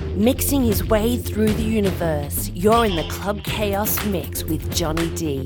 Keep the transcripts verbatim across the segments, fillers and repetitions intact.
Mixing his way through the universe, you're in the Club Chaos Mix with Johnny D.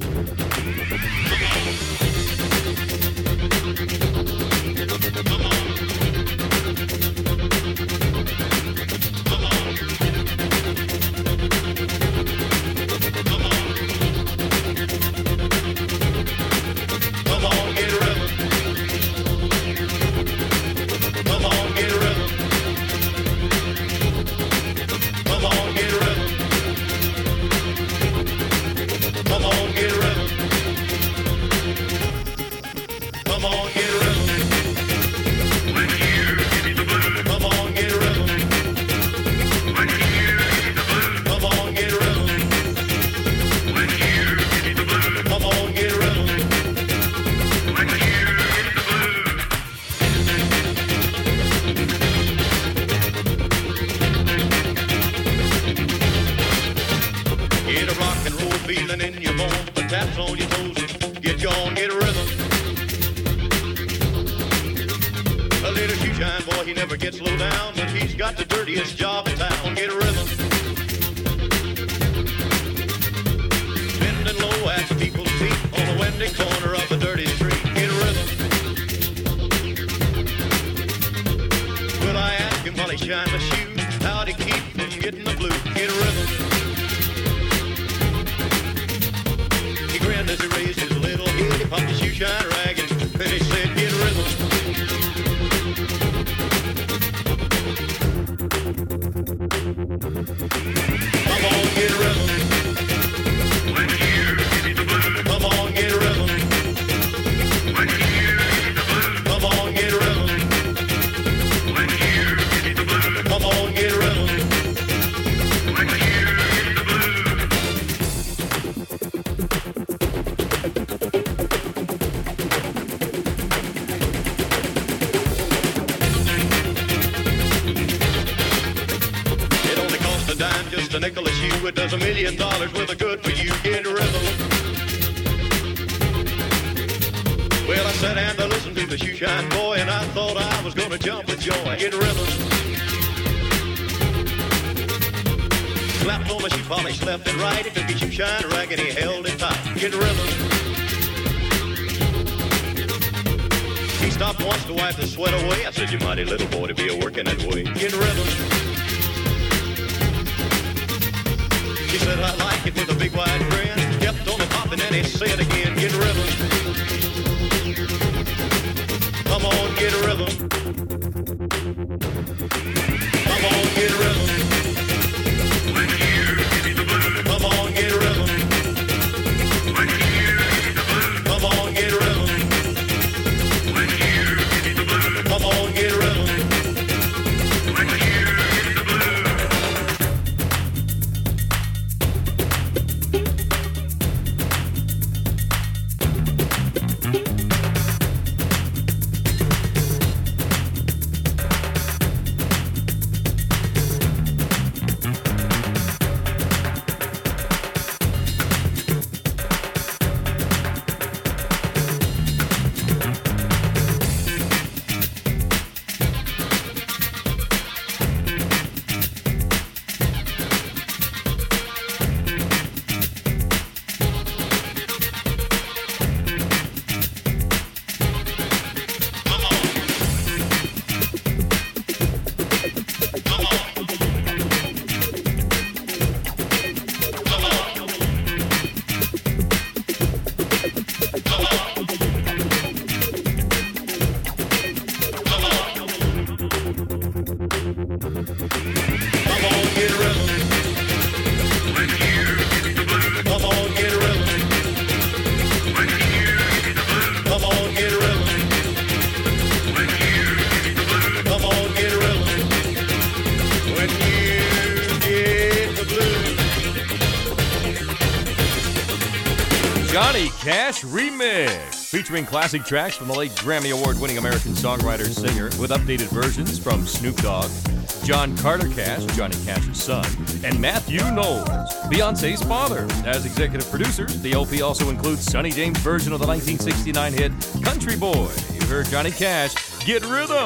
Johnny Cash Remix, featuring classic tracks from the late Grammy Award-winning American songwriter-singer with updated versions from Snoop Dogg, John Carter Cash, Johnny Cash's son, and Matthew Knowles, Beyonce's father. As executive producers, the L P also includes Sonny James' version of the nineteen sixty-nine hit Country Boy. You heard Johnny Cash, Get Rhythm.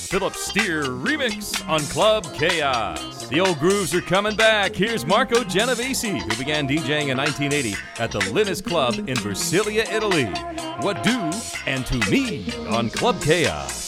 Philip Steer remix on Club Chaos. The old grooves are coming back. Here's Marco Genovese, who began DJing in nineteen eighty at the Linus Club in Versilia, Italy. What Do and To Me on Club Chaos.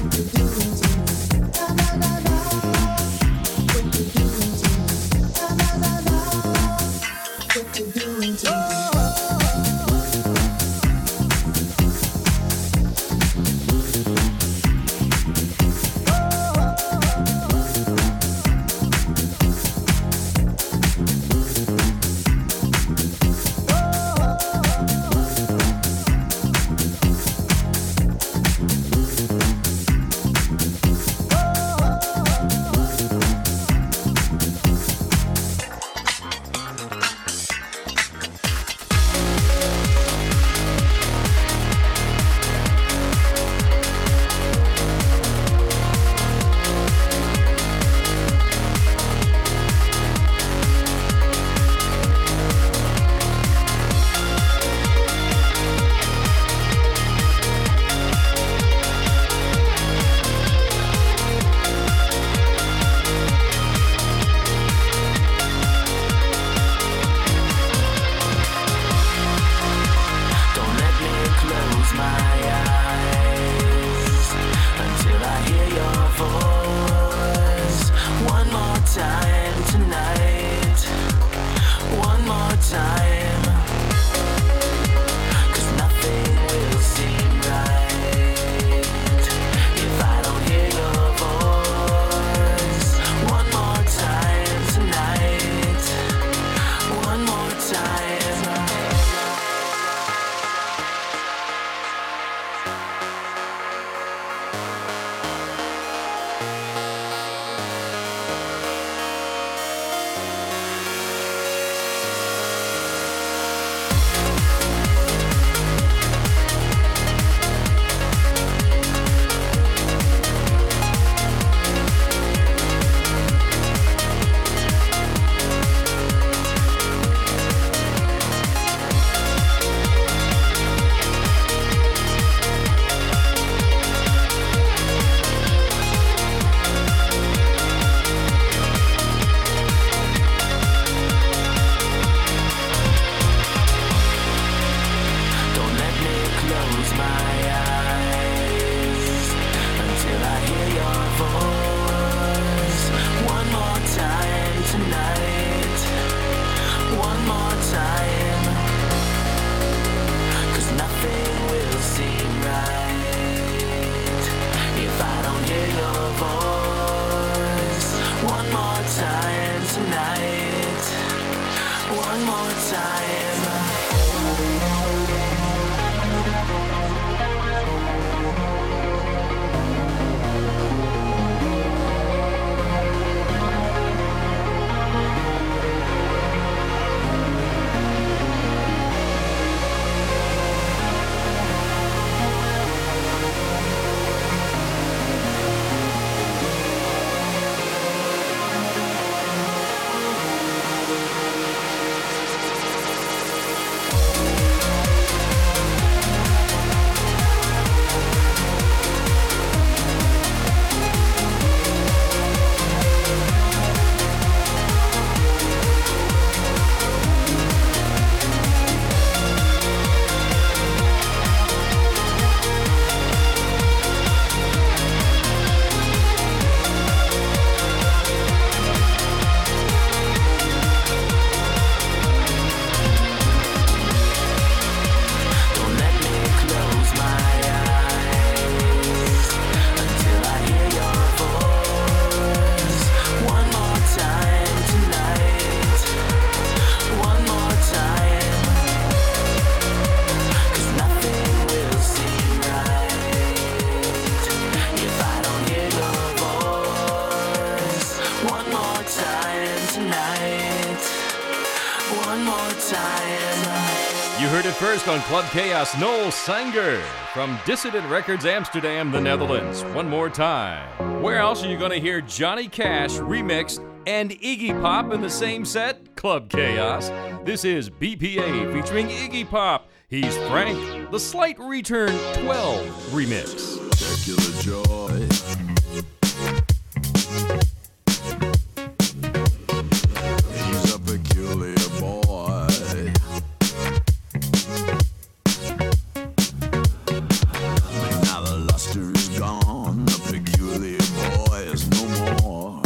What you doing to me? my eyes until I hear your voice. One more time tonight, one more time, 'cause nothing will seem right if I don't hear your voice. One more time tonight, one more time. You heard it first on Club Chaos. Noel Sanger from Dissident Records, Amsterdam, the Netherlands. One more time. Where else are you going to hear Johnny Cash remixed and Iggy Pop in the same set? Club Chaos. This is B P A featuring Iggy Pop. He's Frank, the Slight Return twelve remix. Secular joy. He's a peculiar boy. But now the luster is gone, the peculiar boy is no more.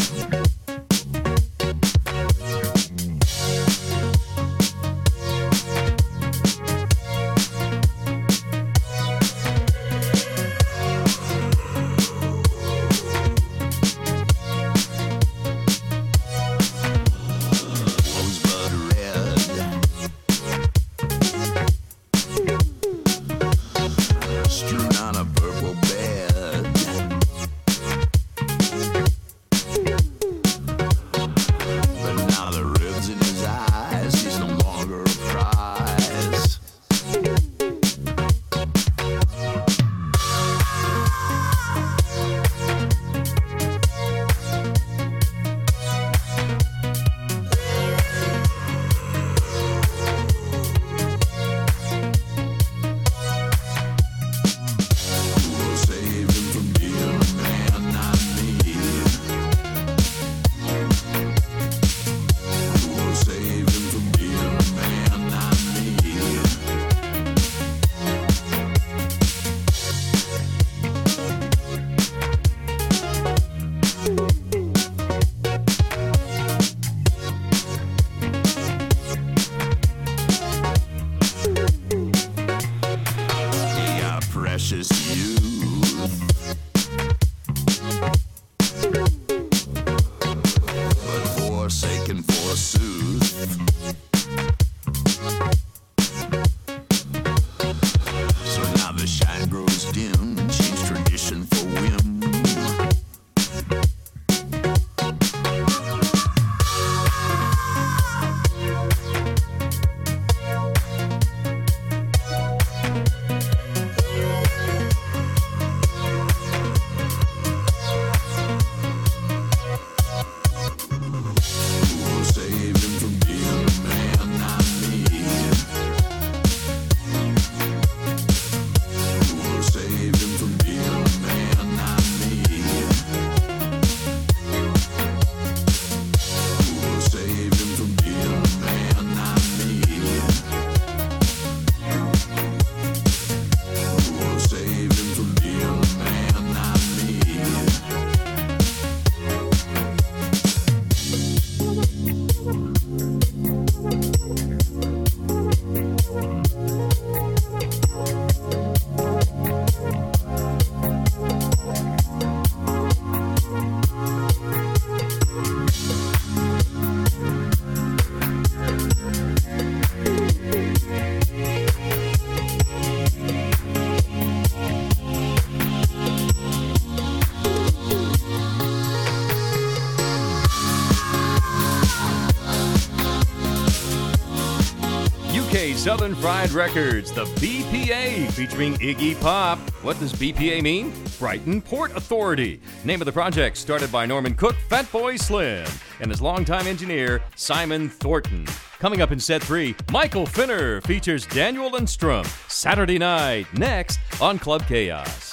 Southern Fried Records, the B P A featuring Iggy Pop. What does B P A mean? Brighton Port Authority. Name of the project started by Norman Cook, Fatboy Slim, and his longtime engineer, Simon Thornton. Coming up in set three, Michael Finner features Daniel Lindstrom. Saturday night, next on Club Chaos.